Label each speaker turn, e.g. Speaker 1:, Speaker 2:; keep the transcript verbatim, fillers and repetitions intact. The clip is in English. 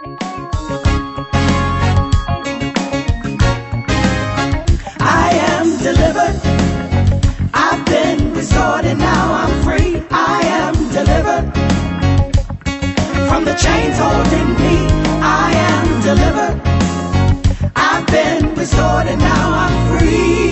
Speaker 1: I am delivered. I've been restored and now I'm free. I am delivered from the chains holding me. I am delivered. I've been restored and now I'm free.